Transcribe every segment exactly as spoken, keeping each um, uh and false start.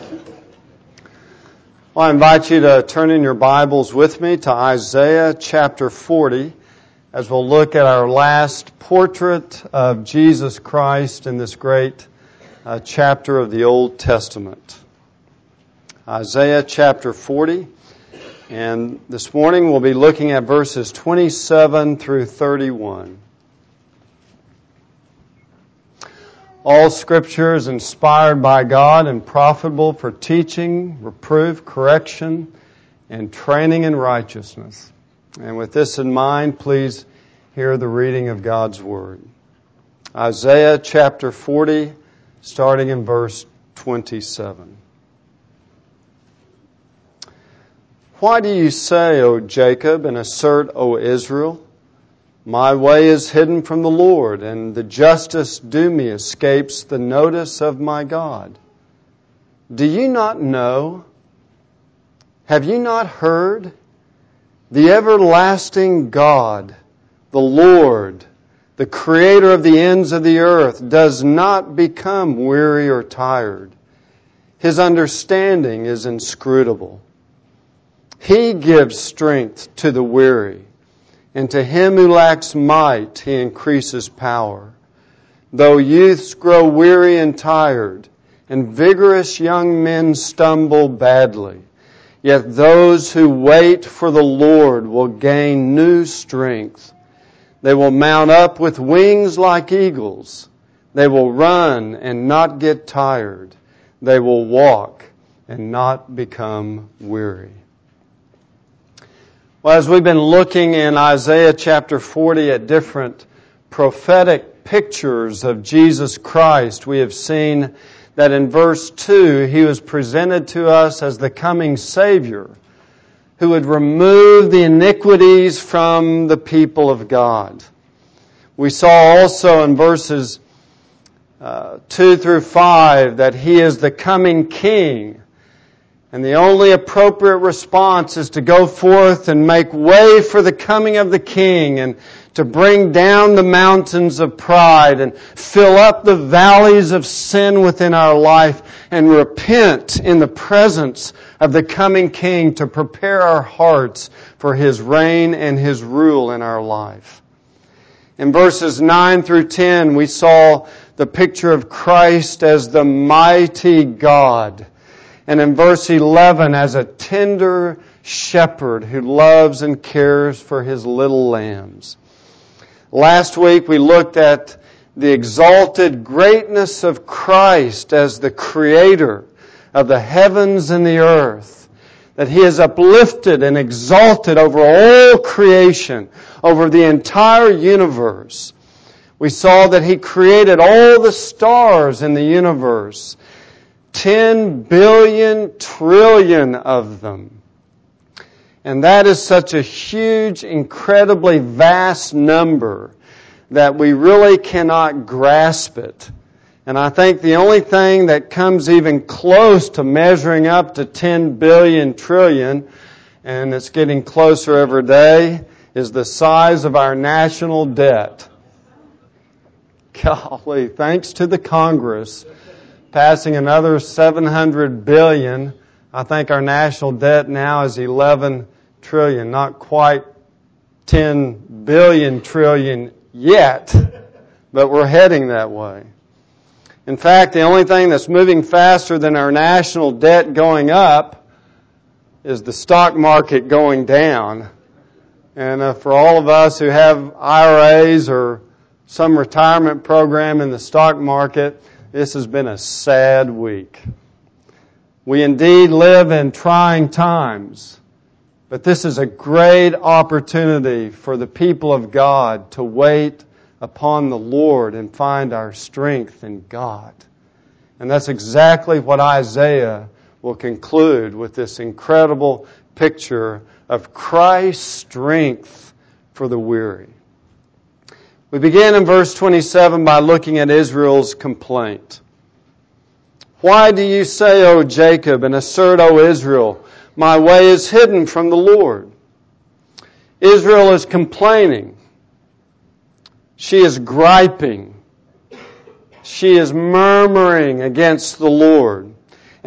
Well, I invite you to turn in your Bibles with me to Isaiah chapter forty as we'll look at our last portrait of Jesus Christ in this great uh, chapter of the Old Testament. Isaiah chapter forty, and this morning we'll be looking at verses twenty-seven through thirty-one. All Scripture is inspired by God and profitable for teaching, reproof, correction, and training in righteousness. And with this in mind, please hear the reading of God's Word. Isaiah chapter forty, starting in verse twenty-seven. Why do you say, O Jacob, and assert, O Israel, my way is hidden from the Lord, and the justice due me escapes the notice of my God? Do you not know? Have you not heard? The everlasting God, the Lord, the Creator of the ends of the earth, does not become weary or tired. His understanding is inscrutable. He gives strength to the weary, and to him who lacks might, He increases power. Though youths grow weary and tired, and vigorous young men stumble badly, yet those who wait for the Lord will gain new strength. They will mount up with wings like eagles. They will run and not get tired. They will walk and not become weary. Well, as we've been looking in Isaiah chapter forty at different prophetic pictures of Jesus Christ, we have seen that in verse two, He was presented to us as the coming Savior who would remove the iniquities from the people of God. We saw also in verses uh, two through five that He is the coming King. And the only appropriate response is to go forth and make way for the coming of the King, and to bring down the mountains of pride and fill up the valleys of sin within our life and repent in the presence of the coming King to prepare our hearts for His reign and His rule in our life. In verses nine through ten, we saw the picture of Christ as the mighty God. And in verse eleven, as a tender shepherd who loves and cares for His little lambs. Last week we looked at the exalted greatness of Christ as the Creator of the heavens and the earth. That He is uplifted and exalted over all creation, over the entire universe. We saw that He created all the stars in the universe. Ten billion trillion of them. And that is such a huge, incredibly vast number that we really cannot grasp it. And I think the only thing that comes even close to measuring up to ten billion trillion, and it's getting closer every day, is the size of our national debt. Golly, thanks to the Congress passing another seven hundred billion. I think our national debt now is eleven trillion, not quite ten billion trillion yet, but we're heading that way. In fact, the only thing that's moving faster than our national debt going up is the stock market going down. And uh, for all of us who have I R As or some retirement program in the stock market, this has been a sad week. We indeed live in trying times, but this is a great opportunity for the people of God to wait upon the Lord and find our strength in God. And that's exactly what Isaiah will conclude with this incredible picture of Christ's strength for the weary. We begin in verse twenty-seven by looking at Israel's complaint. Why do you say, O Jacob, and assert, O Israel, my way is hidden from the Lord? Israel is complaining. She is griping. She is murmuring against the Lord.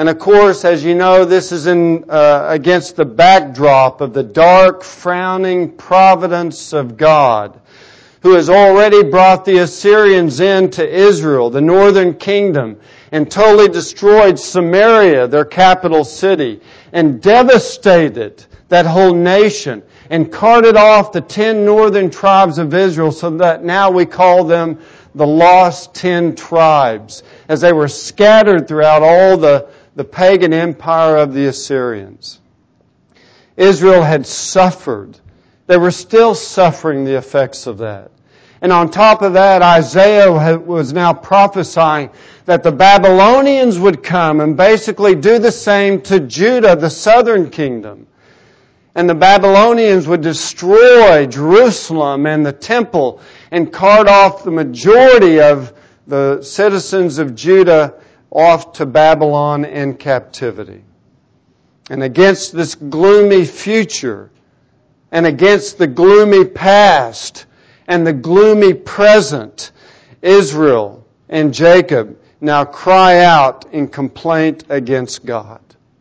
And of course, as you know, this is in uh, against the backdrop of the dark, frowning providence of God, who has already brought the Assyrians into Israel, the northern kingdom, and totally destroyed Samaria, their capital city, and devastated that whole nation, and carted off the ten northern tribes of Israel, so that now we call them the lost ten tribes, as they were scattered throughout all the, the pagan empire of the Assyrians. Israel had suffered. They were still suffering the effects of that. And on top of that, Isaiah was now prophesying that the Babylonians would come and basically do the same to Judah, the southern kingdom. And the Babylonians would destroy Jerusalem and the temple and cart off the majority of the citizens of Judah off to Babylon in captivity. And against this gloomy future, and against the gloomy past, and the gloomy present, Israel and Jacob now cry out in complaint against God.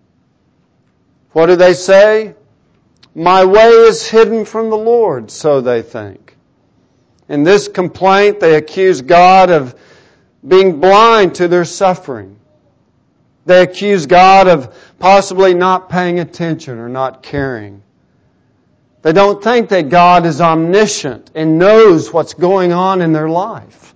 What do they say? My way is hidden from the Lord, so they think. In this complaint, they accuse God of being blind to their suffering. They accuse God of possibly not paying attention or not caring. They don't think that God is omniscient and knows what's going on in their life.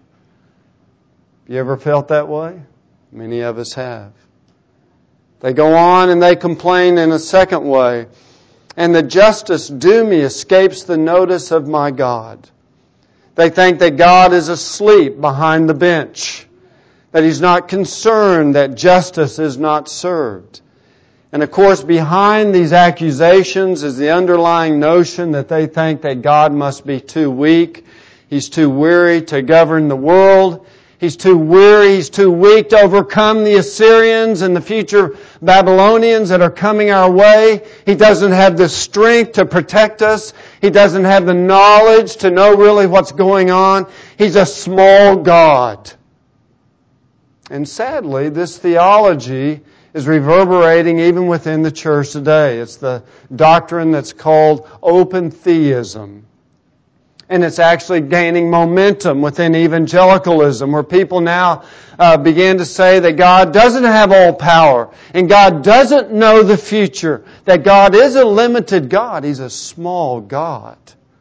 You ever felt that way? Many of us have. They go on and they complain in a second way. And the justice due me escapes the notice of my God. They think that God is asleep behind the bench, that He's not concerned that justice is not served. And of course, behind these accusations is the underlying notion that they think that God must be too weak. He's too weary to govern the world. He's too weary, He's too weak to overcome the Assyrians and the future Babylonians that are coming our way. He doesn't have the strength to protect us. He doesn't have the knowledge to know really what's going on. He's a small God. And sadly, this theology is reverberating even within the church today. It's the doctrine that's called open theism. And it's actually gaining momentum within evangelicalism, where people now uh, begin to say that God doesn't have all power, and God doesn't know the future, that God is a limited God. He's a small God.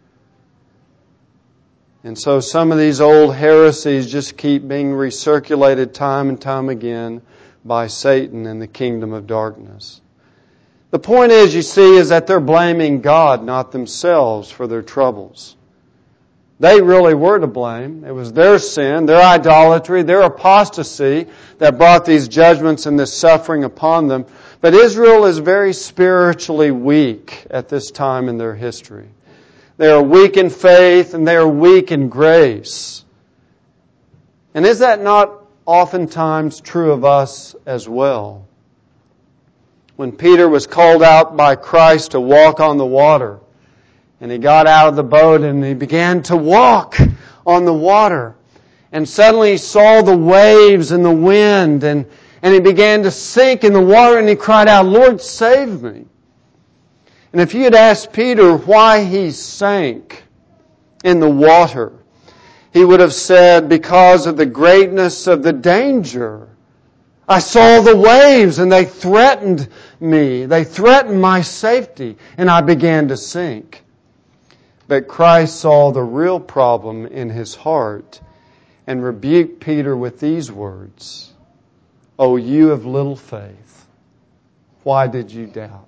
And so some of these old heresies just keep being recirculated time and time again by Satan and the kingdom of darkness. The point is, you see, is that they're blaming God, not themselves, for their troubles. They really were to blame. It was their sin, their idolatry, their apostasy that brought these judgments and this suffering upon them. But Israel is very spiritually weak at this time in their history. They are weak in faith and they are weak in grace. And is that not oftentimes true of us as well? When Peter was called out by Christ to walk on the water, and he got out of the boat and he began to walk on the water, and suddenly he saw the waves and the wind, and, and he began to sink in the water, and he cried out, Lord, save me. And if you had asked Peter why he sank in the water, he would have said, because of the greatness of the danger. I saw the waves and they threatened me. They threatened my safety, and I began to sink. But Christ saw the real problem in his heart and rebuked Peter with these words, O you of little faith, why did you doubt?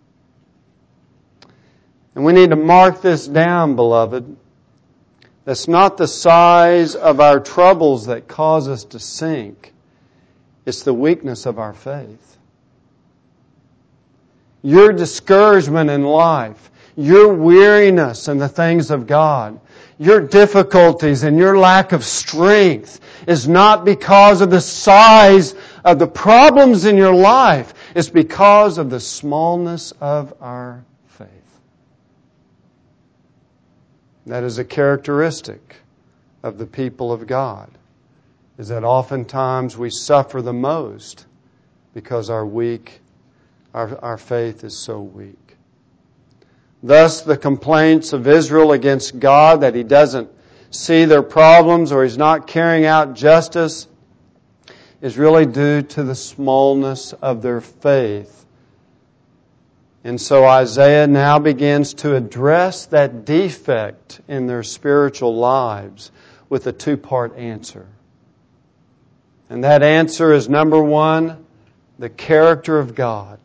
And we need to mark this down, beloved. That's not the size of our troubles that cause us to sink. It's the weakness of our faith. Your discouragement in life, your weariness in the things of God, your difficulties and your lack of strength is not because of the size of the problems in your life. It's because of the smallness of our faith. That is a characteristic of the people of God, is that oftentimes we suffer the most because our weak, our, our faith is so weak. Thus, the complaints of Israel against God that He doesn't see their problems or He's not carrying out justice is really due to the smallness of their faith. And so Isaiah now begins to address that defect in their spiritual lives with a two-part answer. And that answer is, number one, the character of God.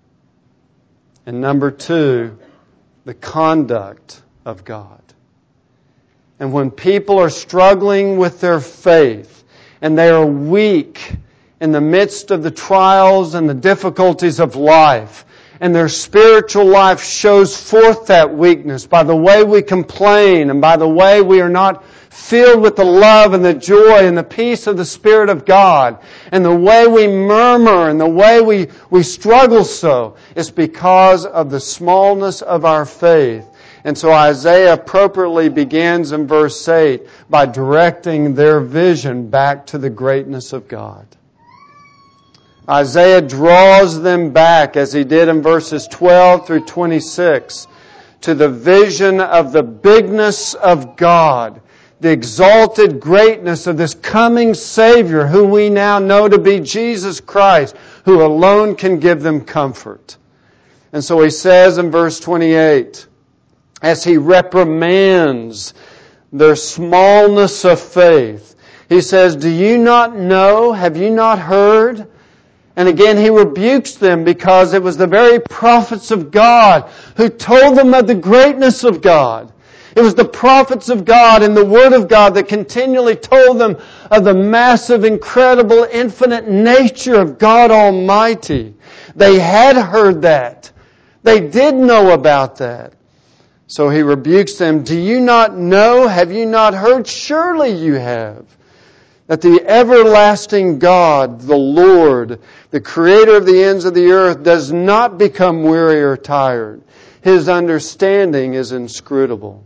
And number two, the conduct of God. And when people are struggling with their faith and they are weak in the midst of the trials and the difficulties of life, and their spiritual life shows forth that weakness by the way we complain and by the way we are not filled with the love and the joy and the peace of the Spirit of God, and the way we murmur and the way we, we struggle so, is because of the smallness of our faith. And so Isaiah appropriately begins in verse eight by directing their vision back to the greatness of God. Isaiah draws them back, as he did in verses twelve through twenty-six, to the vision of the bigness of God, the exalted greatness of this coming Savior, who we now know to be Jesus Christ, who alone can give them comfort. And so he says in verse twenty-eight, as he reprimands their smallness of faith, he says, "Do you not know? Have you not heard?" And again, he rebukes them because it was the very prophets of God who told them of the greatness of God. It was the prophets of God and the Word of God that continually told them of the massive, incredible, infinite nature of God Almighty. They had heard that. They did know about that. So he rebukes them. "Do you not know? Have you not heard? Surely you have. That the everlasting God, the Lord, the Creator of the ends of the earth, does not become weary or tired. His understanding is inscrutable."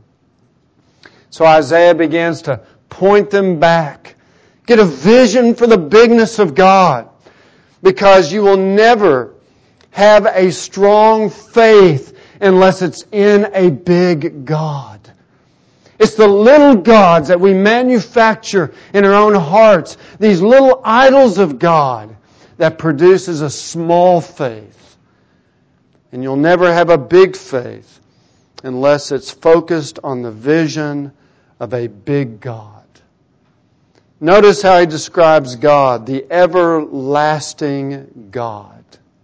So Isaiah begins to point them back. Get a vision for the bigness of God, because you will never have a strong faith unless it's in a big God. It's the little gods that we manufacture in our own hearts, these little idols of God, that produces a small faith. And you'll never have a big faith unless it's focused on the vision of a big God. Notice how he describes God, the everlasting God.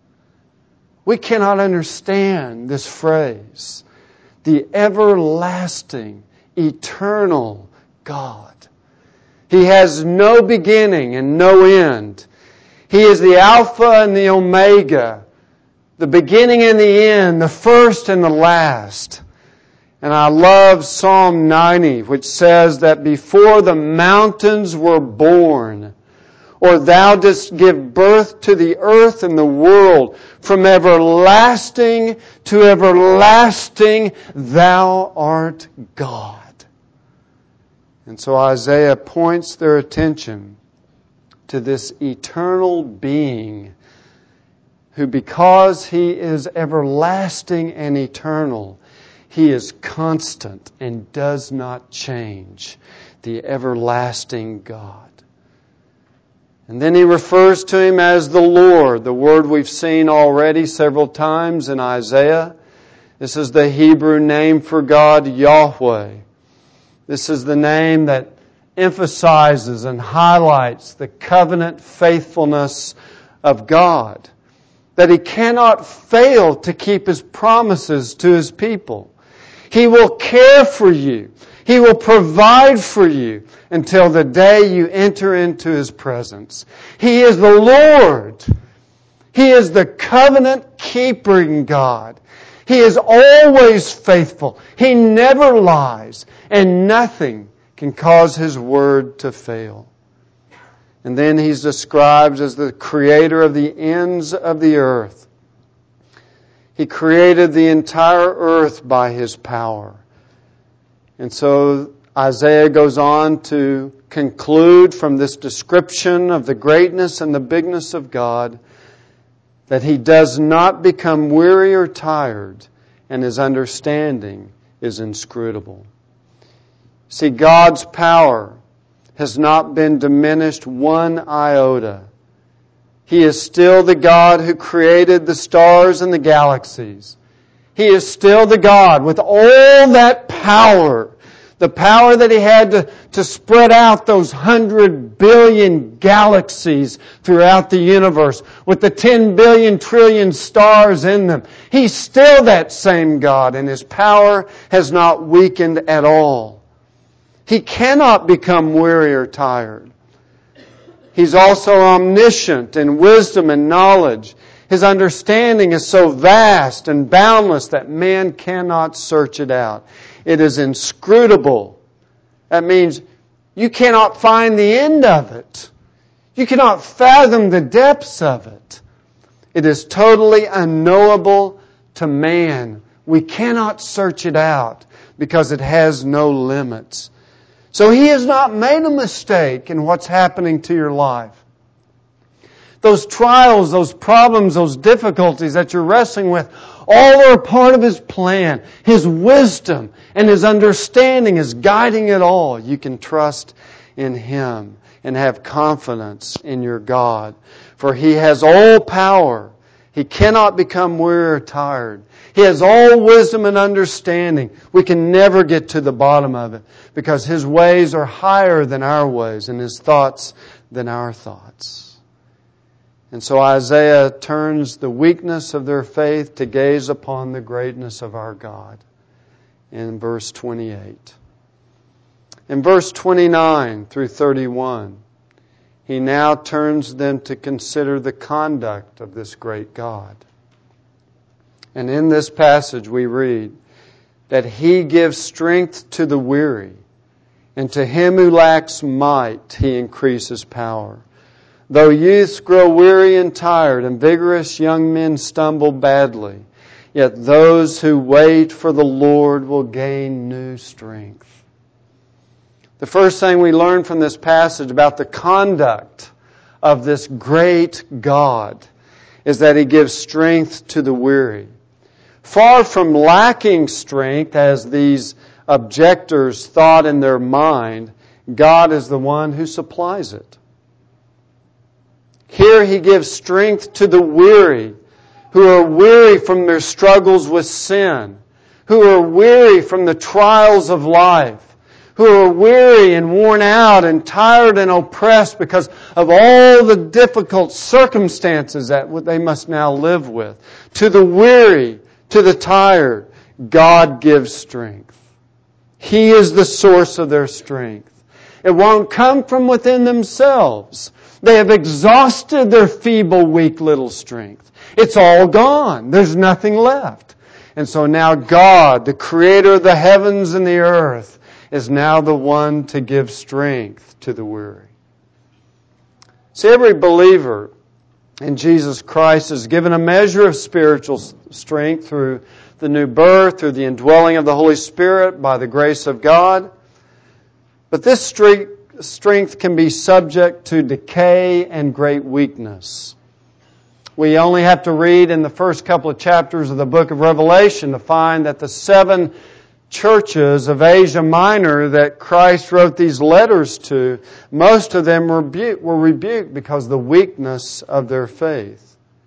We cannot understand this phrase, the everlasting, eternal God. He has no beginning and no end. He is the Alpha and the Omega, the beginning and the end, the first and the last. And I love Psalm ninety, which says that before the mountains were born, or thou didst give birth to the earth and the world, from everlasting to everlasting, thou art God. And so Isaiah points their attention to this eternal being who, because He is everlasting and eternal, He is constant and does not change, the everlasting God. And then he refers to Him as the Lord, the word we've seen already several times in Isaiah. This is the Hebrew name for God, Yahweh. This is the name that emphasizes and highlights the covenant faithfulness of God. That He cannot fail to keep His promises to His people. He will care for you. He will provide for you until the day you enter into His presence. He is the Lord. He is the covenant-keeping God. He is always faithful. He never lies. And nothing can cause His word to fail. And then He's described as the creator of the ends of the earth. He created the entire earth by His power. And so Isaiah goes on to conclude from this description of the greatness and the bigness of God that He does not become weary or tired, and His understanding is inscrutable. See, God's power has not been diminished one iota. He is still the God who created the stars and the galaxies. He is still the God with all that power. The power that He had to, to spread out those hundred billion galaxies throughout the universe with the ten billion trillion stars in them. He's still that same God, and His power has not weakened at all. He cannot become weary or tired. He's also omniscient in wisdom and knowledge. His understanding is so vast and boundless that man cannot search it out. It is inscrutable. That means you cannot find the end of it. You cannot fathom the depths of it. It is totally unknowable to man. We cannot search it out because it has no limits. So He has not made a mistake in what's happening to your life. Those trials, those problems, those difficulties that you're wrestling with, all are a part of His plan. His wisdom and His understanding is guiding it all. You can trust in Him and have confidence in your God. For He has all power. He cannot become weary or tired. He has all wisdom and understanding. We can never get to the bottom of it because His ways are higher than our ways and His thoughts than our thoughts. And so Isaiah turns the weakness of their faith to gaze upon the greatness of our God in verse twenty-eight. In verse twenty-nine through thirty-one, he now turns them to consider the conduct of this great God. And in this passage we read that He gives strength to the weary, and to him who lacks might He increases power. Though youths grow weary and tired, and vigorous young men stumble badly, yet those who wait for the Lord will gain new strength. The first thing we learn from this passage about the conduct of this great God is that He gives strength to the weary. Far from lacking strength, as these objectors thought in their mind, God is the one who supplies it. Here He gives strength to the weary, who are weary from their struggles with sin, who are weary from the trials of life, who are weary and worn out and tired and oppressed because of all the difficult circumstances that they must now live with. To the weary, to the tired, God gives strength. He is the source of their strength. It won't come from within themselves. They have exhausted their feeble, weak little strength. It's all gone. There's nothing left. And so now God, the Creator of the heavens and the earth, is now the one to give strength to the weary. See, every believer in Jesus Christ is given a measure of spiritual strength through the new birth, through the indwelling of the Holy Spirit, by the grace of God. But this strength can be subject to decay and great weakness. We only have to read in the first couple of chapters of the book of Revelation to find that the seven churches of Asia Minor that Christ wrote these letters to, most of them were rebuked because of the weakness of their faith.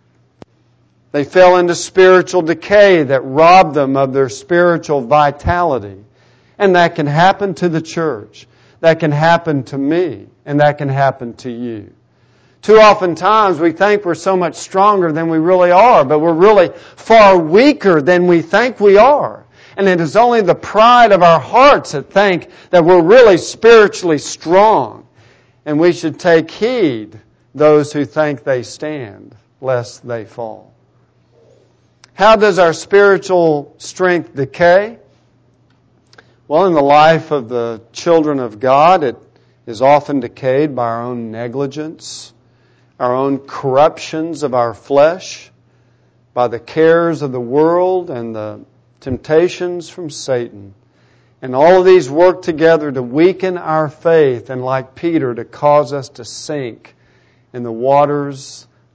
They fell into spiritual decay that robbed them of their spiritual vitality. And that can happen to the church. That can happen to me. And that can happen to you. Too often times we think we're so much stronger than we really are, but we're really far weaker than we think we are. And it is only the pride of our hearts that think that we're really spiritually strong. And we should take heed those who think they stand, lest they fall. How does our spiritual strength decay? Well, in the life of the children of God, it is often decayed by our own negligence, our own corruptions of our flesh, by the cares of the world and the temptations from Satan. And all of these work together to weaken our faith and, like Peter, to cause us to sink in the waters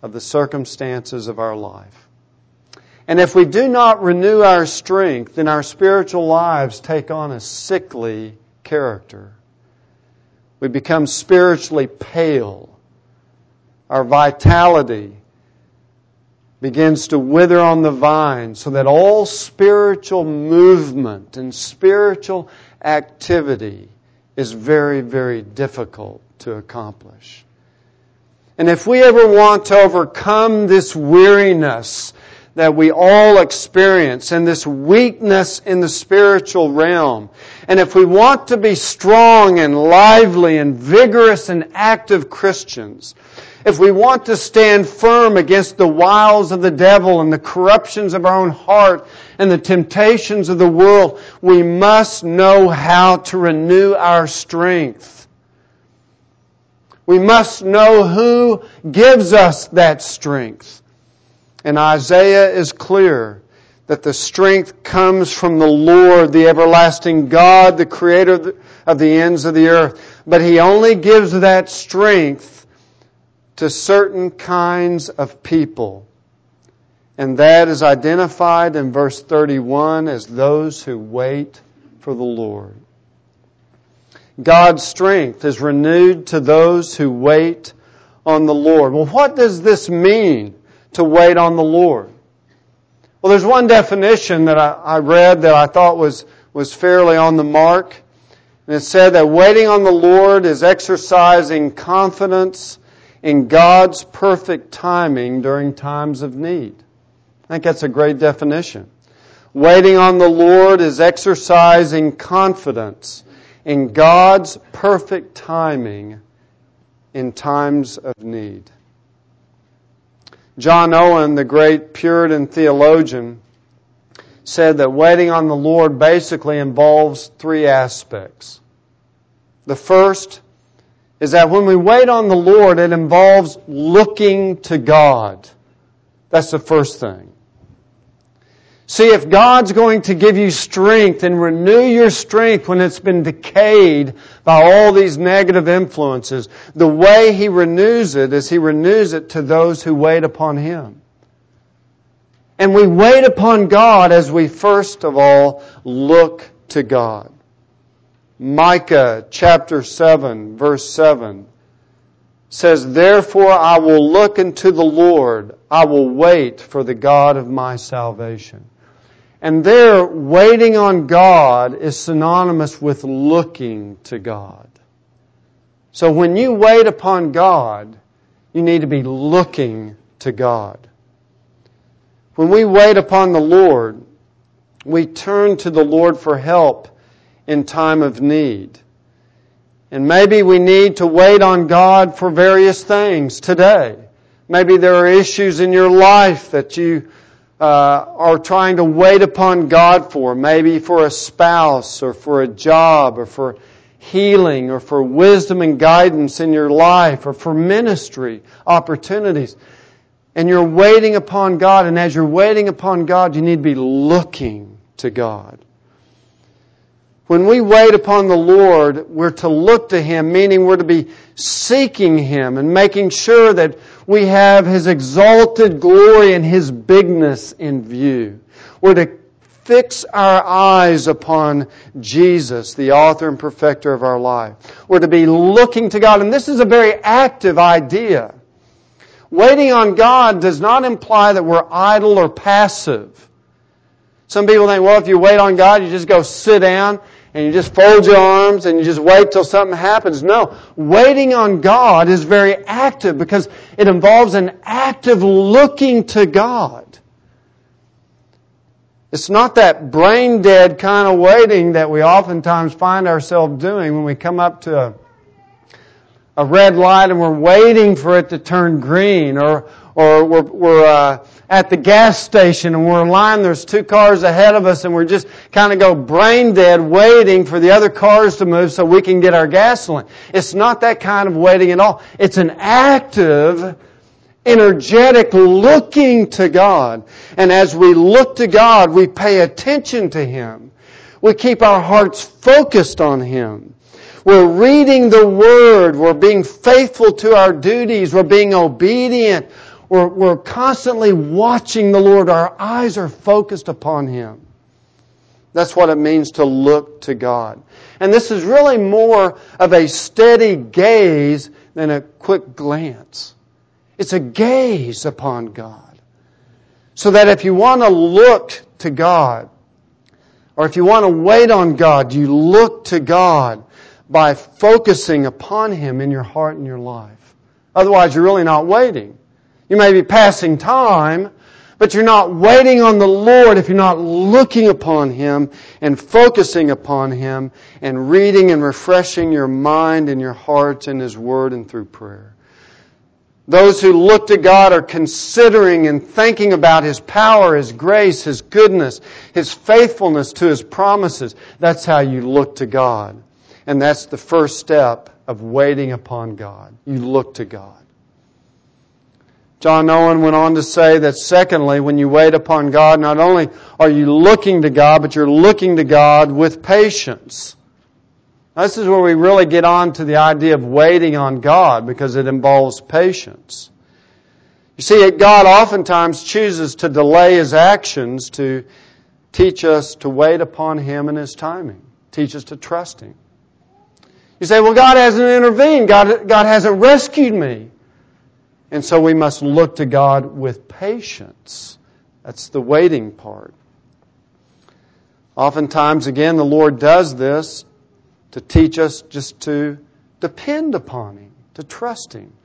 of the circumstances of our life. And if we do not renew our strength, then our spiritual lives take on a sickly character. We become spiritually pale. Our vitality begins to wither on the vine, so that all spiritual movement and spiritual activity is very, very difficult to accomplish. And if we ever want to overcome this weariness that we all experience and this weakness in the spiritual realm, and if we want to be strong and lively and vigorous and active Christians, if we want to stand firm against the wiles of the devil and the corruptions of our own heart and the temptations of the world, we must know how to renew our strength. We must know who gives us that strength. And Isaiah is clear that the strength comes from the Lord, the everlasting God, the Creator of the, of the ends of the earth. But He only gives that strength to certain kinds of people. And that is identified in verse thirty-one as those who wait for the Lord. God's strength is renewed to those who wait on the Lord. Well, what does this mean, to wait on the Lord? Well, there's one definition that I, I read that I thought was, was fairly on the mark. And it said that waiting on the Lord is exercising confidence in God's perfect timing during times of need. I think that's a great definition. Waiting on the Lord is exercising confidence in God's perfect timing in times of need. John Owen, the great Puritan theologian, said that waiting on the Lord basically involves three aspects. The first is that when we wait on the Lord, it involves looking to God. That's the first thing. See, if God's going to give you strength and renew your strength when it's been decayed by all these negative influences, the way He renews it is He renews it to those who wait upon Him. And we wait upon God as we first of all look to God. Micah chapter seven, verse seven says, "Therefore I will look unto the Lord, I will wait for the God of my salvation." And there, waiting on God is synonymous with looking to God. So when you wait upon God, you need to be looking to God. When we wait upon the Lord, we turn to the Lord for help in time of need. And maybe we need to wait on God for various things today. Maybe there are issues in your life that you uh, are trying to wait upon God for. Maybe for a spouse or for a job or for healing or for wisdom and guidance in your life or for ministry opportunities. And you're waiting upon God, and as you're waiting upon God, you need to be looking to God. When we wait upon the Lord, we're to look to Him, meaning we're to be seeking Him and making sure that we have His exalted glory and His bigness in view. We're to fix our eyes upon Jesus, the author and perfecter of our life. We're to be looking to God, and this is a very active idea. Waiting on God does not imply that we're idle or passive. Some people think, well, if you wait on God, you just go sit down and you just fold your arms and you just wait till something happens. No, waiting on God is very active because it involves an active looking to God. It's not that brain dead kind of waiting that we oftentimes find ourselves doing when we come up to a, a red light and we're waiting for it to turn green, or or we're, we're uh, at the gas station and we're in line, there's two cars ahead of us and we're just kind of go brain dead waiting for the other cars to move so we can get our gasoline. It's not that kind of waiting at all. It's an active, energetic looking to God. And as we look to God, we pay attention to Him. We keep our hearts focused on Him. We're reading the Word. We're being faithful to our duties. We're being obedient. we're, we're constantly watching the Lord. Our eyes are focused upon Him. That's what it means to look to God. And this is really more of a steady gaze than a quick glance. It's a gaze upon God. So that if you want to look to God, or if you want to wait on God, you look to God by focusing upon Him in your heart and your life. Otherwise, you're really not waiting. You may be passing time, but you're not waiting on the Lord if you're not looking upon Him and focusing upon Him and reading and refreshing your mind and your heart in His Word and through prayer. Those who look to God are considering and thinking about His power, His grace, His goodness, His faithfulness to His promises. That's how you look to God. And that's the first step of waiting upon God. You look to God. John Owen went on to say that secondly, when you wait upon God, not only are you looking to God, but you're looking to God with patience. Now, this is where we really get on to the idea of waiting on God, because it involves patience. You see, God oftentimes chooses to delay His actions to teach us to wait upon Him and His timing. Teach us to trust Him. You say, well, God hasn't intervened. God, God hasn't rescued me. And so we must look to God with patience. That's the waiting part. Oftentimes, again, the Lord does this to teach us just to depend upon Him, to trust Him.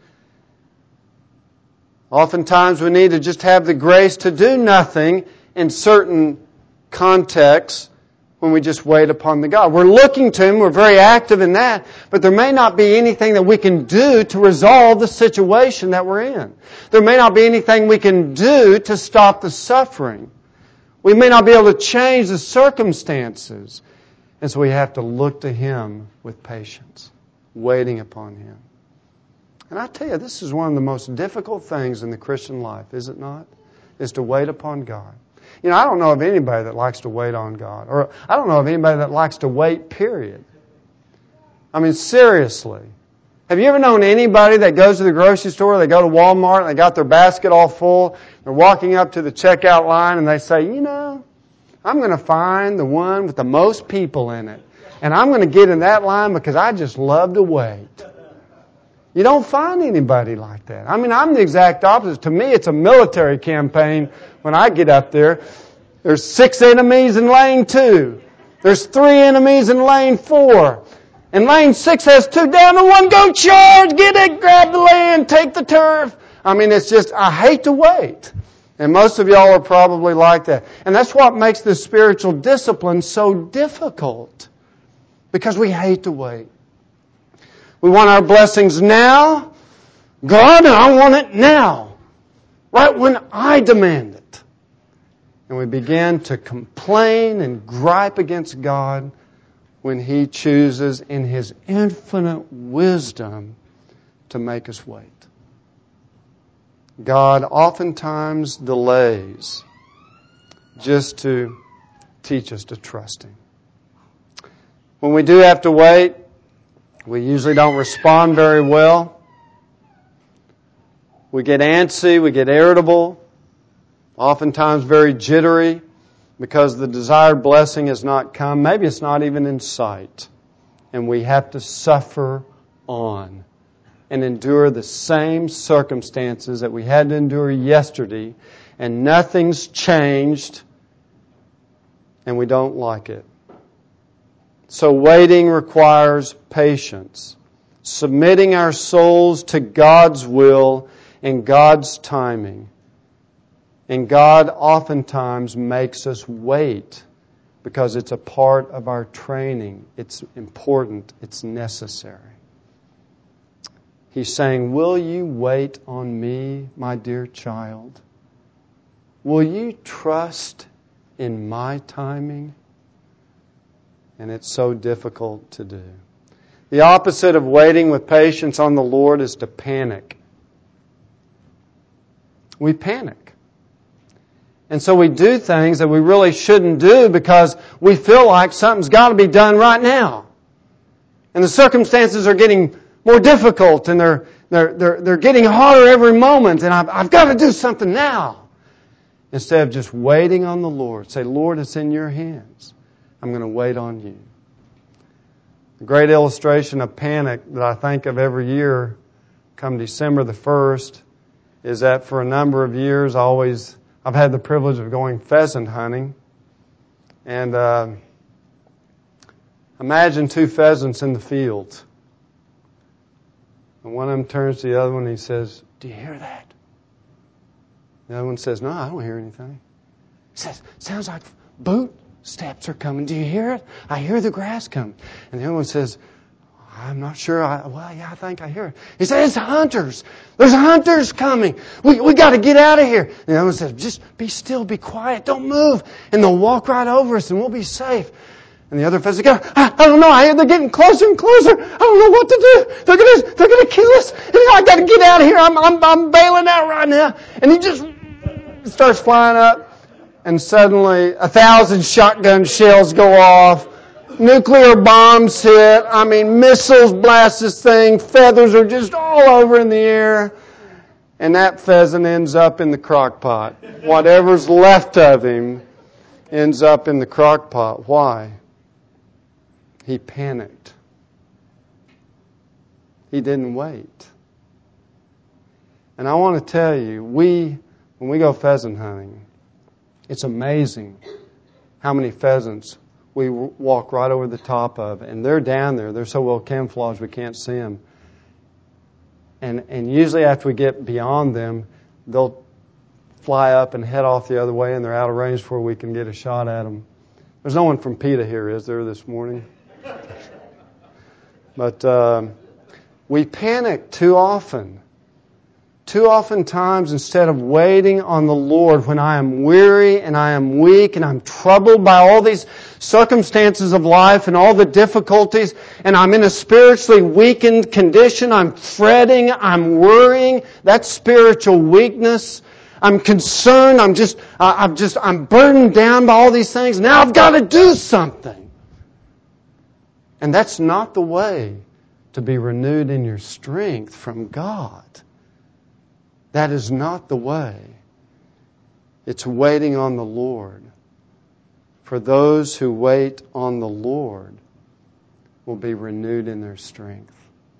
Oftentimes we need to just have the grace to do nothing in certain contexts when we just wait upon the God. We're looking to Him, we're very active in that, but there may not be anything that we can do to resolve the situation that we're in. There may not be anything we can do to stop the suffering. We may not be able to change the circumstances. And so we have to look to Him with patience, waiting upon Him. And I tell you, this is one of the most difficult things in the Christian life, is it not? Is to wait upon God. You know, I don't know of anybody that likes to wait on God. Or I don't know of anybody that likes to wait, period. I mean, seriously. Have you ever known anybody that goes to the grocery store, they go to Walmart, and they got their basket all full, they're walking up to the checkout line, and they say, you know, I'm going to find the one with the most people in it. And I'm going to get in that line because I just love to wait. You don't find anybody like that. I mean, I'm the exact opposite. To me, it's a military campaign when I get up there. There's six enemies in lane two. There's three enemies in lane four. And lane six has two down and one. Go charge! Get it! Grab the land! Take the turf! I mean, it's just, I hate to wait. And most of y'all are probably like that. And that's what makes this spiritual discipline so difficult. Because we hate to wait. We want our blessings now. God, I want it now. Right when I demand it. And we begin to complain and gripe against God when He chooses in His infinite wisdom to make us wait. God oftentimes delays just to teach us to trust Him. When we do have to wait, we usually don't respond very well. We get antsy, we get irritable, oftentimes very jittery because the desired blessing has not come. Maybe it's not even in sight. And we have to suffer on and endure the same circumstances that we had to endure yesterday, and nothing's changed, and we don't like it. So waiting requires patience, submitting our souls to God's will and God's timing. And God oftentimes makes us wait because it's a part of our training. It's important. It's necessary. He's saying, will you wait on me, my dear child? Will you trust in my timing? And it's so difficult to do. The opposite of waiting with patience on the Lord is to panic. We panic. And so we do things that we really shouldn't do because we feel like something's got to be done right now. And the circumstances are getting more difficult, and they're they're, they're, they're getting hotter every moment, and I've, I've got to do something now. Instead of just waiting on the Lord. Say, Lord, it's in your hands. I'm going to wait on you. A great illustration of panic that I think of every year, come December the first, is that for a number of years, I always, I've had the privilege of going pheasant hunting. And uh, imagine two pheasants in the field. And one of them turns to the other one and he says, do you hear that? The other one says, no, I don't hear anything. He says, sounds like boot steps are coming. Do you hear it? I hear the grass coming. And the other one says, I'm not sure. I, well, yeah, I think I hear it. He says, it's hunters. There's hunters coming. We we got to get out of here. And the other one says, just be still, be quiet, don't move. And they'll walk right over us and we'll be safe. And the other pheasant goes, I, I don't know. I hear they're getting closer and closer. I don't know what to do. They're gonna they're gonna kill us. And I got to get out of here. I'm I'm I'm bailing out right now. And he just starts flying up, and suddenly a thousand shotgun shells go off. Nuclear bombs hit. I mean, missiles blast this thing. Feathers are just all over in the air. And that pheasant ends up in the crock pot. Whatever's left of him ends up in the crock pot. Why? He panicked. He didn't wait. And I want to tell you, we, when we go pheasant hunting, it's amazing how many pheasants we walk right over the top of. And they're down there. They're so well camouflaged we can't see them. And, and usually after we get beyond them, they'll fly up and head off the other way, and they're out of range before we can get a shot at them. There's no one from PETA here, is there, this morning? But uh, we panic too often. Too often times, instead of waiting on the Lord when I am weary and I am weak and I'm troubled by all these circumstances of life and all the difficulties, and I'm in a spiritually weakened condition, I'm fretting, I'm worrying, that's spiritual weakness. I'm concerned, I'm just, uh, I'm just, I'm burdened down by all these things. Now I've got to do something. And that's not the way to be renewed in your strength from God. That is not the way. It's waiting on the Lord. For those who wait on the Lord will be renewed in their strength.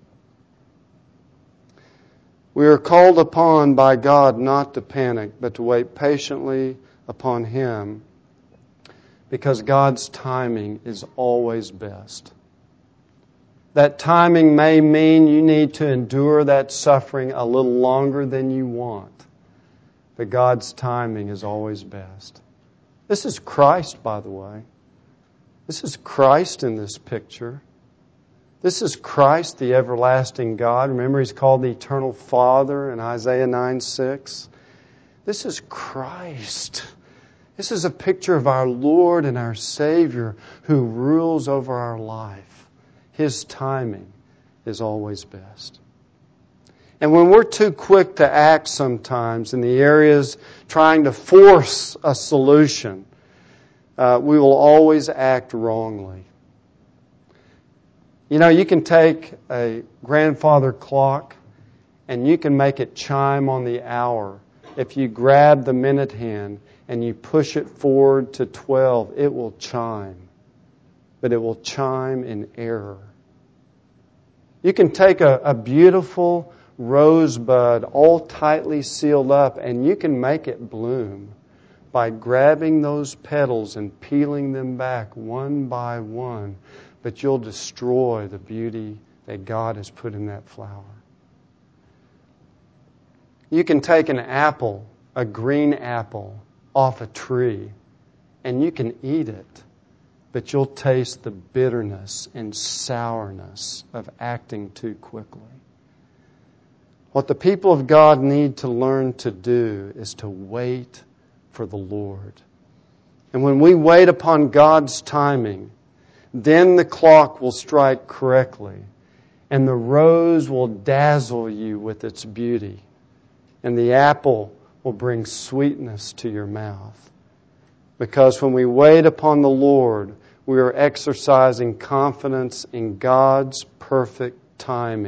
We are called upon by God not to panic, but to wait patiently upon Him, because God's timing is always best. That timing may mean you need to endure that suffering a little longer than you want. But God's timing is always best. This is Christ, by the way. This is Christ in this picture. This is Christ, the everlasting God. Remember, He's called the Eternal Father in Isaiah nine six. This is Christ. This is a picture of our Lord and our Savior who rules over our life. His timing is always best. And when we're too quick to act sometimes in the areas trying to force a solution, uh, we will always act wrongly. You know, you can take a grandfather clock and you can make it chime on the hour. If you grab the minute hand and you push it forward to twelve, it will chime. But it will chime in error. You can take a, a beautiful rosebud all tightly sealed up and you can make it bloom by grabbing those petals and peeling them back one by one. But you'll destroy the beauty that God has put in that flower. You can take an apple, a green apple, off a tree and you can eat it. But you'll taste the bitterness and sourness of acting too quickly. What the people of God need to learn to do is to wait for the Lord. And when we wait upon God's timing, then the clock will strike correctly, and the rose will dazzle you with its beauty, and the apple will bring sweetness to your mouth. Because when we wait upon the Lord, we are exercising confidence in God's perfect timing,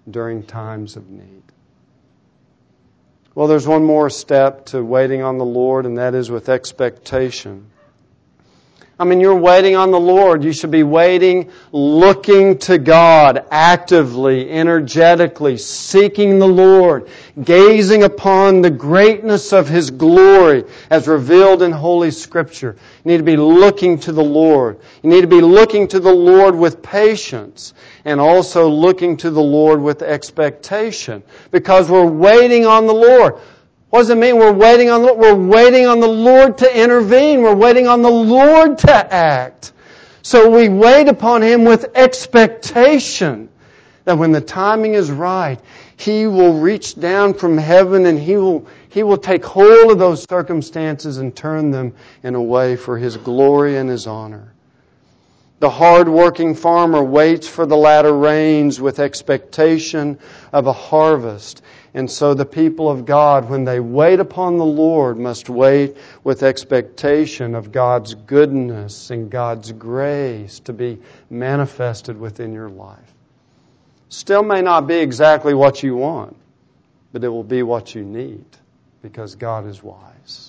during times of need. Well, there's one more step to waiting on the Lord, and that is with expectation. I mean, you're waiting on the Lord. You should be waiting, looking to God actively, energetically, seeking the Lord, gazing upon the greatness of His glory as revealed in Holy Scripture. You need to be looking to the Lord. You need to be looking to the Lord with patience and also looking to the Lord with expectation, because we're waiting on the Lord. What does it mean we're waiting on the Lord? We're waiting on the Lord to intervene. We're waiting on the Lord to act. So we wait upon Him with expectation that when the timing is right, He will reach down from heaven and He will, He will take hold of those circumstances and turn them in a way for His glory and His honor. The hard-working farmer waits for the latter rains with expectation of a harvest. And so the people of God, when they wait upon the Lord, must wait with expectation of God's goodness and God's grace to be manifested within your life. Still may not be exactly what you want, but it will be what you need because God is wise.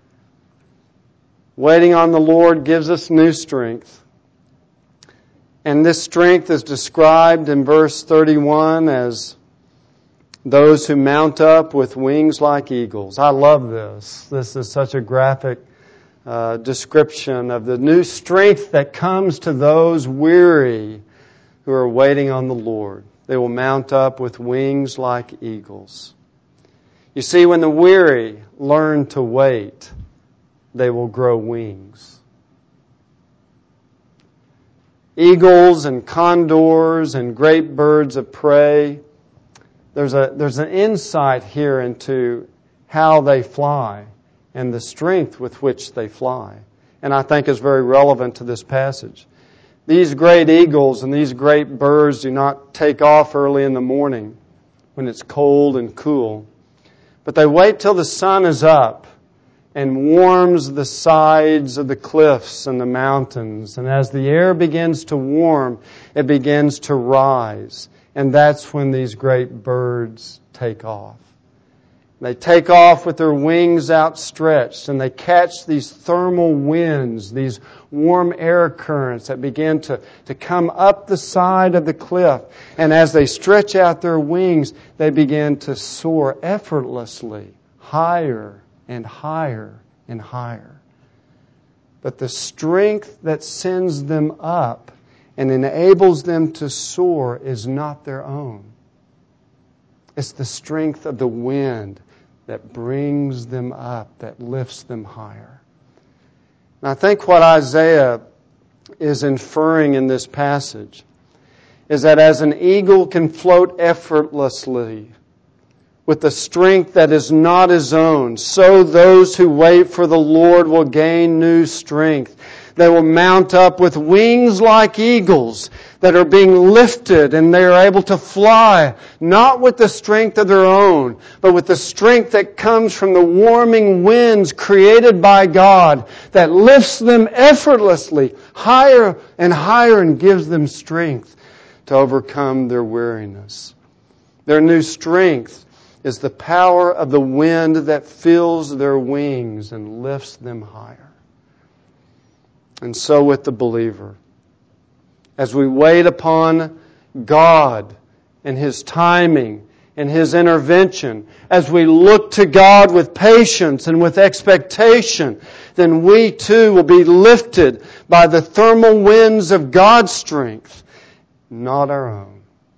Waiting on the Lord gives us new strength. And this strength is described in verse thirty-one as those who mount up with wings like eagles. I love this. This is such a graphic uh, description of the new strength that comes to those weary who are waiting on the Lord. They will mount up with wings like eagles. You see, when the weary learn to wait, they will grow wings. Eagles and condors and great birds of prey, There's a there's an insight here into how they fly and the strength with which they fly. And I think is very relevant to this passage. These great eagles and these great birds do not take off early in the morning when it's cold and cool, but they wait till the sun is up and warms the sides of the cliffs and the mountains. And as the air begins to warm, it begins to rise. And that's when these great birds take off. They take off with their wings outstretched and they catch these thermal winds, these warm air currents that begin to, to come up the side of the cliff. And as they stretch out their wings, they begin to soar effortlessly higher and higher and higher. But the strength that sends them up and enables them to soar is not their own. It's the strength of the wind that brings them up, that lifts them higher. And I think what Isaiah is inferring in this passage is that as an eagle can float effortlessly with the strength that is not his own, so those who wait for the Lord will gain new strength. They will mount up with wings like eagles that are being lifted, and they are able to fly, not with the strength of their own, but with the strength that comes from the warming winds created by God that lifts them effortlessly higher and higher and gives them strength to overcome their weariness. Their new strength is the power of the wind that fills their wings and lifts them higher. And so with the believer, as we wait upon God and His timing and His intervention, as we look to God with patience and with expectation, then we too will be lifted by the thermal winds of God's strength, not our own.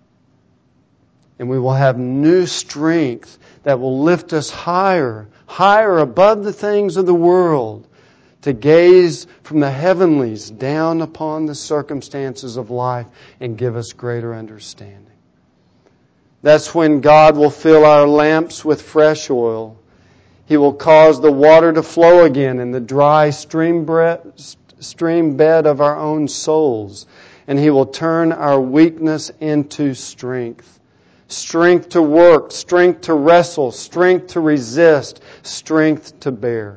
And we will have new strength that will lift us higher, higher above the things of the world, to gaze from the heavenlies down upon the circumstances of life and give us greater understanding. That's when God will fill our lamps with fresh oil. He will cause the water to flow again in the dry stream bed of our own souls. And He will turn our weakness into strength. Strength to work, strength to wrestle, strength to resist, strength to bear.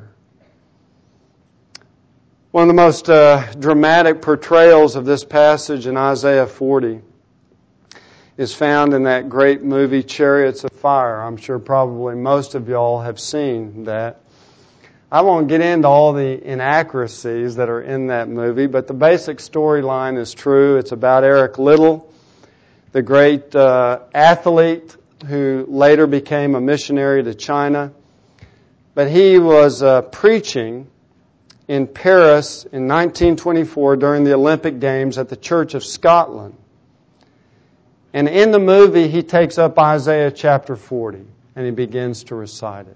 One of the most uh, dramatic portrayals of this passage in Isaiah forty is found in that great movie Chariots of Fire. I'm sure probably most of y'all have seen that. I won't get into all the inaccuracies that are in that movie, but the basic storyline is true. It's about Eric Liddell, the great uh, athlete who later became a missionary to China. But he was uh, preaching in Paris in nineteen twenty-four during the Olympic Games at the Church of Scotland. And in the movie, he takes up Isaiah chapter forty, and he begins to recite it.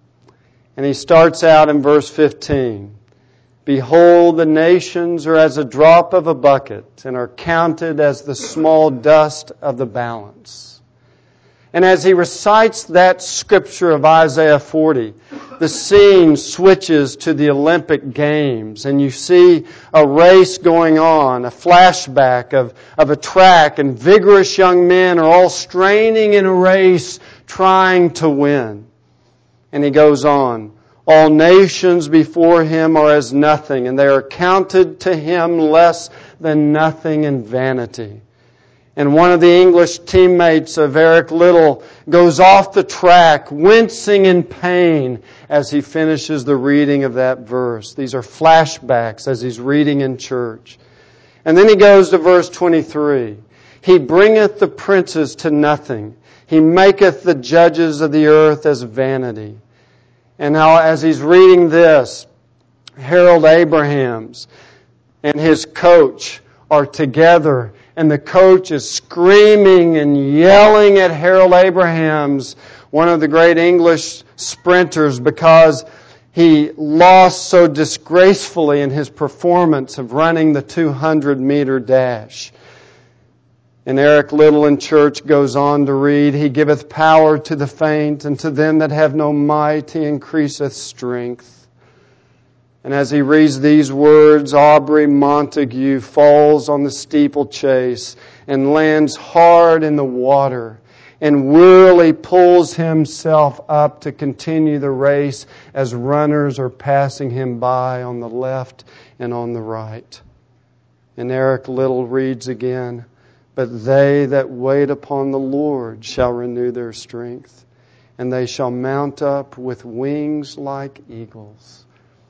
And he starts out in verse fifteen. Behold, the nations are as a drop of a bucket, and are counted as the small dust of the balance. And as he recites that scripture of Isaiah forty, the scene switches to the Olympic Games, and you see a race going on, a flashback of, of a track, and vigorous young men are all straining in a race trying to win. And he goes on, all nations before him are as nothing, and they are counted to him less than nothing in vanity. And one of the English teammates of Eric Liddell goes off the track, wincing in pain as he finishes the reading of that verse. These are flashbacks as he's reading in church. And then he goes to verse twenty-three. He bringeth the princes to nothing. He maketh the judges of the earth as vanity. And now as he's reading this, Harold Abrahams and his coach are together, and the coach is screaming and yelling at Harold Abrahams, one of the great English sprinters, because he lost so disgracefully in his performance of running the two hundred meter dash. And Eric Liddell in church goes on to read, He giveth power to the faint, and to them that have no might He increaseth strength. And as he reads these words, Aubrey Montague falls on the steeplechase and lands hard in the water and wearily pulls himself up to continue the race as runners are passing him by on the left and on the right. And Eric Liddell reads again, But they that wait upon the Lord shall renew their strength, and they shall mount up with wings like eagles.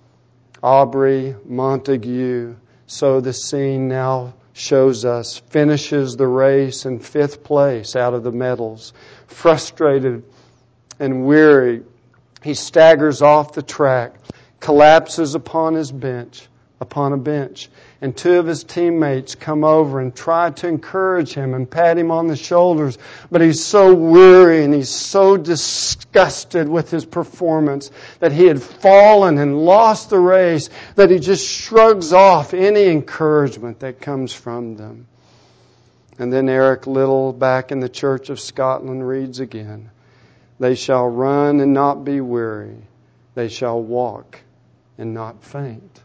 Aubrey Montague, so the scene now shows us, finishes the race in fifth place out of the medals. Frustrated and weary, he staggers off the track, collapses upon his bench, upon a bench, and two of his teammates come over and try to encourage him and pat him on the shoulders, but he's so weary and he's so disgusted with his performance that he had fallen and lost the race that he just shrugs off any encouragement that comes from them. And then Eric Liddell, back in the Church of Scotland, reads again, They shall run and not be weary. They shall walk and not faint.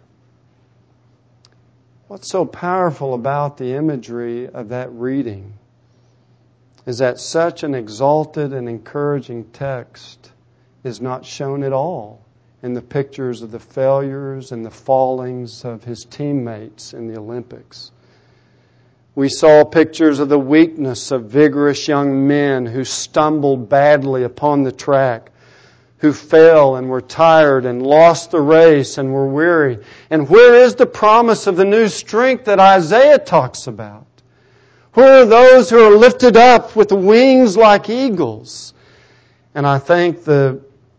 What's so powerful about the imagery of that reading is that such an exalted and encouraging text is not shown at all in the pictures of the failures and the fallings of his teammates in the Olympics. We saw pictures of the weakness of vigorous young men who stumbled badly upon the track, who fell and were tired and lost the race and were weary. And where is the promise of the new strength that Isaiah talks about? Where are those who are lifted up with wings like eagles? And I think the,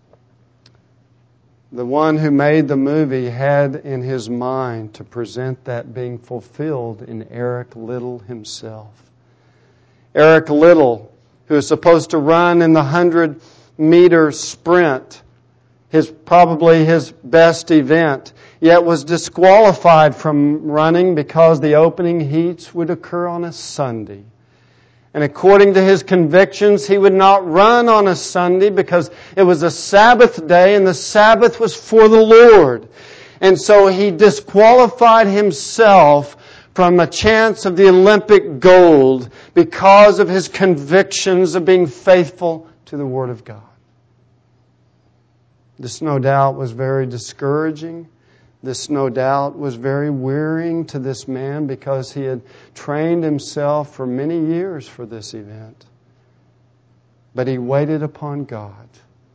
the one who made the movie had in his mind to present that being fulfilled in Eric Liddell himself. Eric Liddell, who is supposed to run in the hundred meter sprint, his probably his best event, yet was disqualified from running because the opening heats would occur on a Sunday. And according to his convictions, he would not run on a Sunday because it was a Sabbath day and the Sabbath was for the Lord. And so he disqualified himself from a chance of the Olympic gold because of his convictions of being faithful to the Word of God. This no doubt was very discouraging. This, no doubt, was very wearying to this man because he had trained himself for many years for this event. But he waited upon God.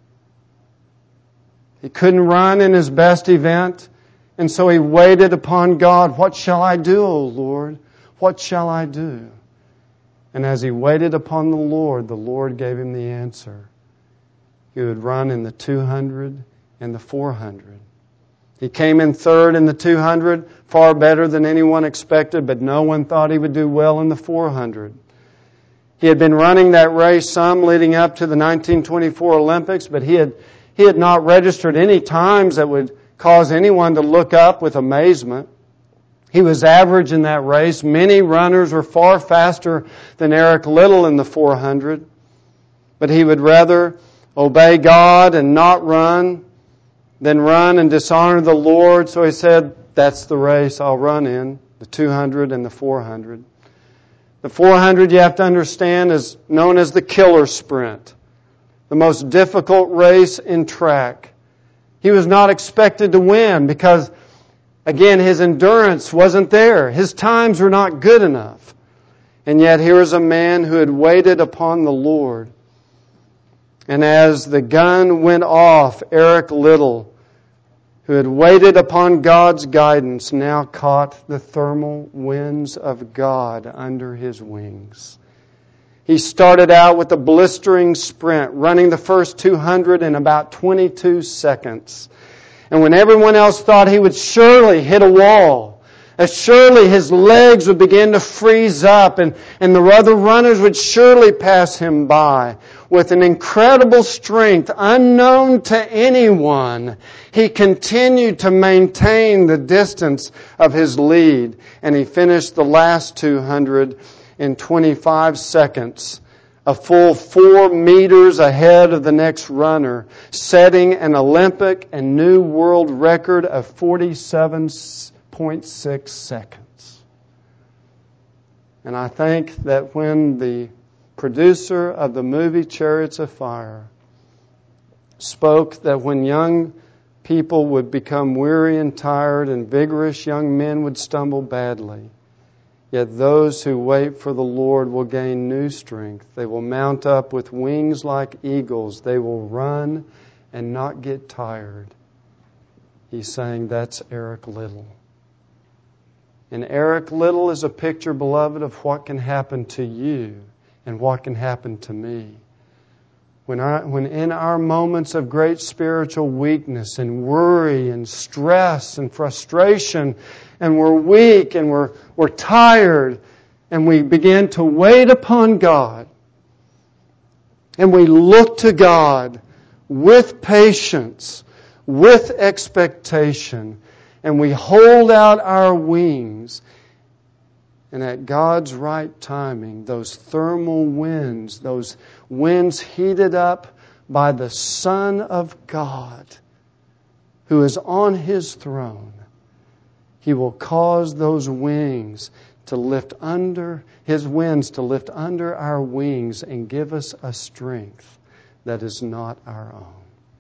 He couldn't run in his best event, and so he waited upon God. What shall I do, O Lord? What shall I do? And as he waited upon the Lord, the Lord gave him the answer. He would run in the two hundred and the four hundred. He came in third in the two hundred, far better than anyone expected, but no one thought he would do well in the four hundred. He had been running that race some leading up to the nineteen twenty-four Olympics, but he had he had not registered any times that would cause anyone to look up with amazement. He was average in that race. Many runners were far faster than Eric Liddell in the four hundred, but he would rather obey God and not run than run and dishonor the Lord. So he said, that's the race I'll run in, the two hundred and the four hundred. The four hundred, you have to understand, is known as the killer sprint, the most difficult race in track. He was not expected to win because, again, his endurance wasn't there. His times were not good enough. And yet here is a man who had waited upon the Lord. And as the gun went off, Eric Liddell, who had waited upon God's guidance, now caught the thermal winds of God under his wings. He started out with a blistering sprint, running the first two hundred in about twenty-two seconds. And when everyone else thought he would surely hit a wall, as surely his legs would begin to freeze up and, and the other runners would surely pass him by, with an incredible strength unknown to anyone, he continued to maintain the distance of his lead, and he finished the last two hundred in twenty-five seconds, a full four meters ahead of the next runner, setting an Olympic and new world record of forty-seven point six seconds. And I think that when the producer of the movie Chariots of Fire spoke that when young people would become weary and tired and vigorous young men would stumble badly, yet those who wait for the Lord will gain new strength. They will mount up with wings like eagles. They will run and not get tired. He's saying that's Eric Liddell. And Eric Liddell is a picture, beloved, of what can happen to you and what can happen to me. When, our, when in our moments of great spiritual weakness and worry and stress and frustration, and we're weak and we're, we're tired, and we begin to wait upon God, and we look to God with patience, with expectation, and we hold out our wings, and at God's right timing, those thermal winds, those winds heated up by the Son of God, who is on His throne, He will cause those wings to lift under, His winds to lift under our wings and give us a strength that is not our own.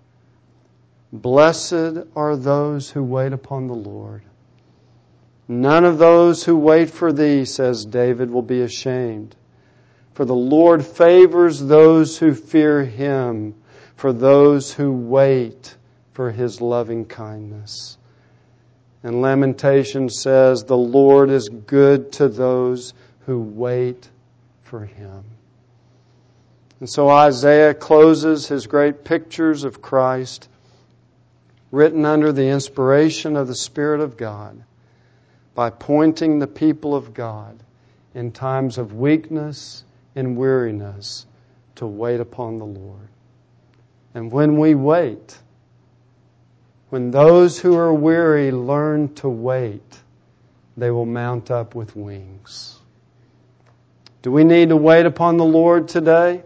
Blessed are those who wait upon the Lord. None of those who wait for Thee, says David, will be ashamed. For the Lord favors those who fear Him, for those who wait for His loving kindness. And Lamentation says, the Lord is good to those who wait for Him. And so Isaiah closes his great pictures of Christ, written under the inspiration of the Spirit of God, by pointing the people of God in times of weakness and weariness to wait upon the Lord. And when we wait, when those who are weary learn to wait, they will mount up with wings. Do we need to wait upon the Lord today?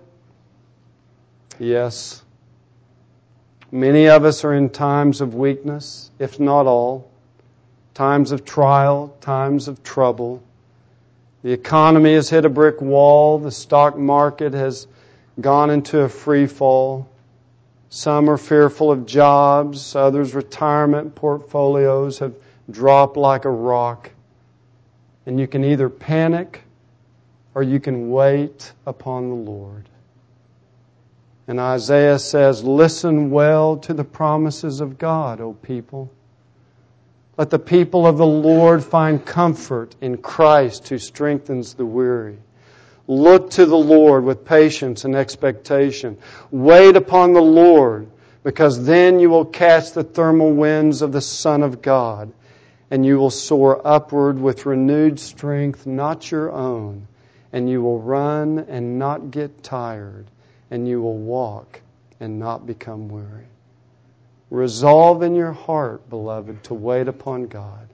Yes. Many of us are in times of weakness, if not all. Times of trial, times of trouble. The economy has hit a brick wall. The stock market has gone into a free fall. Some are fearful of jobs. Others' retirement portfolios have dropped like a rock. And you can either panic or you can wait upon the Lord. And Isaiah says, listen well to the promises of God, O people. Let the people of the Lord find comfort in Christ who strengthens the weary. Look to the Lord with patience and expectation. Wait upon the Lord, because then you will catch the thermal winds of the Son of God, and you will soar upward with renewed strength, not your own, and you will run and not get tired, and you will walk and not become weary. Resolve in your heart, beloved, to wait upon God.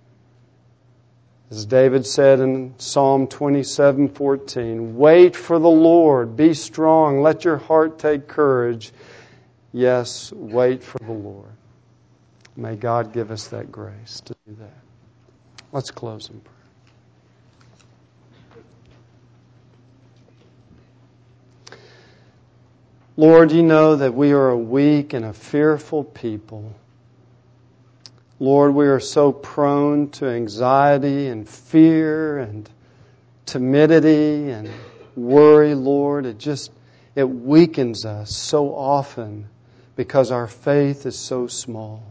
As David said in Psalm twenty-seven fourteen, wait for the Lord, be strong, let your heart take courage. Yes, wait for the Lord. May God give us that grace to do that. Let's close in prayer. Lord, you know that we are a weak and a fearful people. Lord, we are so prone to anxiety and fear and timidity and worry, Lord. It just, it weakens us so often because our faith is so small.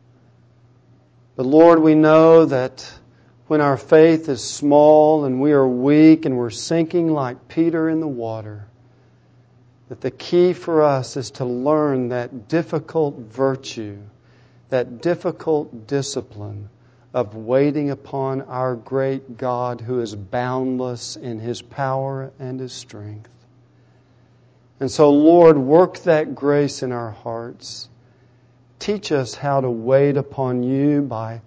But Lord, we know that when our faith is small and we are weak and we're sinking like Peter in the water, that the key for us is to learn that difficult virtue, that difficult discipline of waiting upon our great God who is boundless in His power and His strength. And so, Lord, work that grace in our hearts. Teach us how to wait upon You by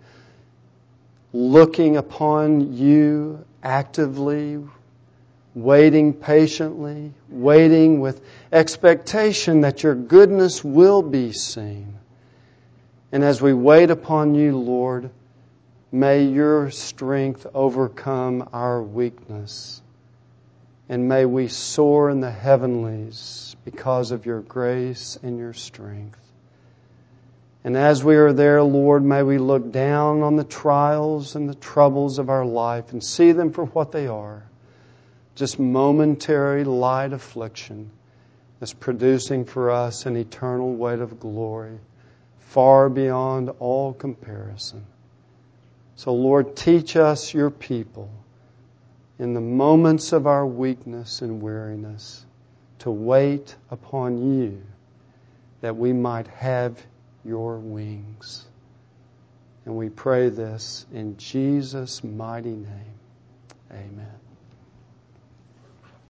looking upon You actively, waiting patiently, waiting with expectation that Your goodness will be seen. And as we wait upon You, Lord, may Your strength overcome our weakness. And may we soar in the heavenlies because of Your grace and Your strength. And as we are there, Lord, may we look down on the trials and the troubles of our life and see them for what they are. Just momentary light affliction that's producing for us an eternal weight of glory far beyond all comparison. So, Lord, teach us, Your people, in the moments of our weakness and weariness, to wait upon You, that we might have Your wings. And we pray this in Jesus' mighty name. Amen.